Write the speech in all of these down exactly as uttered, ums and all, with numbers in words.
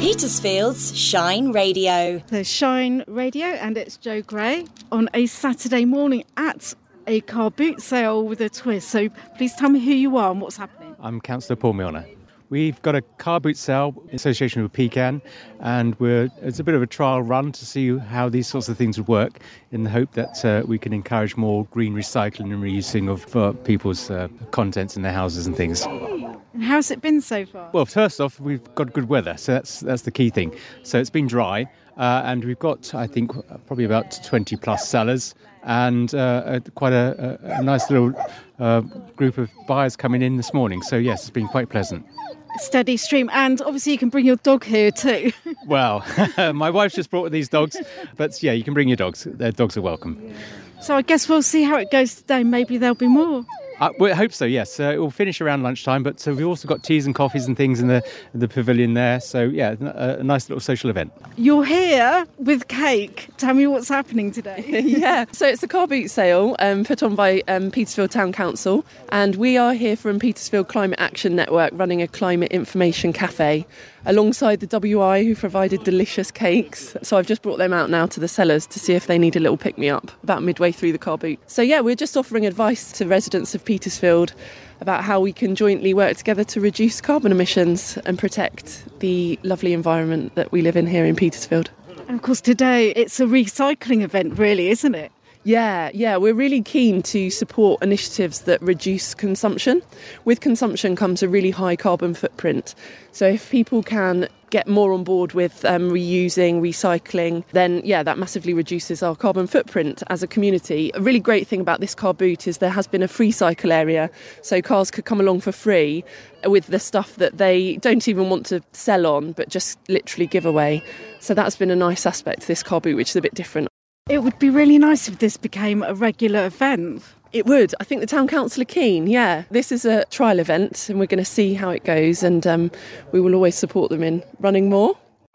Petersfield's Shine Radio. The Shine Radio, and it's Jo Gray on a Saturday morning at a car boot sale with a twist. So please tell me who you are and what's happening. I'm Councillor Paul Milner. We've got a car boot sale in association with Pecan, and we're, it's a bit of a trial run to see how these sorts of things would work, in the hope that uh, we can encourage more green recycling and reusing of uh, people's uh, contents in their houses and things. And how's it been so far? Well, first off, we've got good weather, so that's that's the key thing. So it's been dry, uh, and we've got, I think, probably about twenty plus sellers, and uh, a, quite a, a, a nice little uh, group of buyers coming in this morning. So yes, it's been quite pleasant. Steady stream, and obviously you can bring your dog here too. Well, my wife's just brought these dogs, but yeah, you can bring your dogs. Their dogs are welcome. So I guess we'll see how it goes today. Maybe there'll be more. Uh, we hope so, yes. Uh, it will finish around lunchtime, but so we've also got teas and coffees and things in the the pavilion there. So, yeah, a, a nice little social event. You're here with cake. Tell me what's happening today. Yeah, so it's a car boot sale um, put on by um, Petersfield Town Council, and we are here from Petersfield Climate Action Network running a climate information cafe alongside the W I, who provided delicious cakes. So I've just brought them out now to the sellers to see if they need a little pick-me-up about midway through the car boot. So yeah, we're just offering advice to residents of Petersfield about how we can jointly work together to reduce carbon emissions and protect the lovely environment that we live in here in Petersfield. And of course today it's a recycling event really, isn't it? Yeah, yeah, we're really keen to support initiatives that reduce consumption. With consumption comes a really high carbon footprint. So if people can get more on board with um, reusing, recycling, then yeah, that massively reduces our carbon footprint as a community. A really great thing about this car boot is there has been a free cycle area, so cars could come along for free with the stuff that they don't even want to sell on, but just literally give away. So that's been a nice aspect to this car boot, which is a bit different. It would be really nice if this became a regular event. It would. I think the Town Council are keen, yeah. This is a trial event and we're going to see how it goes, and um, we will always support them in running more.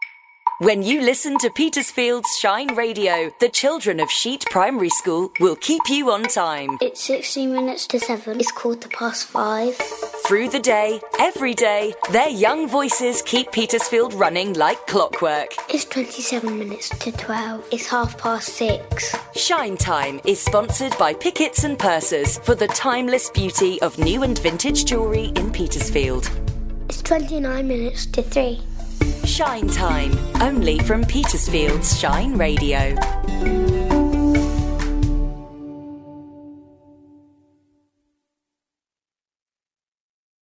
When you listen to Petersfield's Shine Radio, the children of Sheet Primary School will keep you on time. It's sixteen minutes to seven. It's quarter past five. Through the day, every day, their young voices keep Petersfield running like clockwork. It's twenty-seven minutes to twelve. It's half past six. Shine Time is sponsored by Pickett's and Pursers for the timeless beauty of new and vintage jewellery in Petersfield. It's twenty-nine minutes to three. Shine Time, only from Petersfield's Shine Radio.